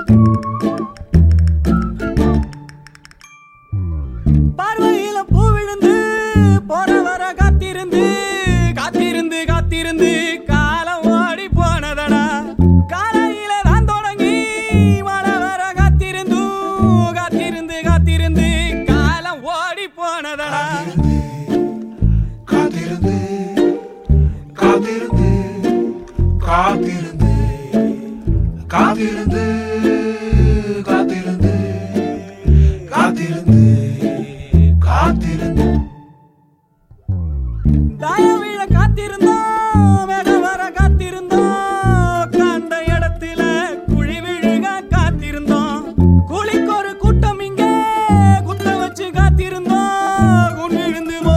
பார்வையில பூ விழுந்து போற வர காத்திருந்து காத்திருந்து காத்திருந்து காலம் ஓடி போனதடா. காலையில நான் தொடங்கி மழை வர காத்திருந்து காத்திருந்து காத்திருந்து காலம் ஓடி போனதடா. காத்திருந்து காத்திருந்து காத்திருந்து காத்திருந்து காத்திருந்து காத்திருந்து காத்திருந்து தாயவிழ காத்திருந்தோம் மேகம் வர காத்திருந்தோம் கண்ட இடத்துல குழி விழுக காத்திருந்தோம். குழிக்கு ஒரு கூட்டம் இங்கே குத்த வச்சு காத்திருந்தோம் குன் விழுந்து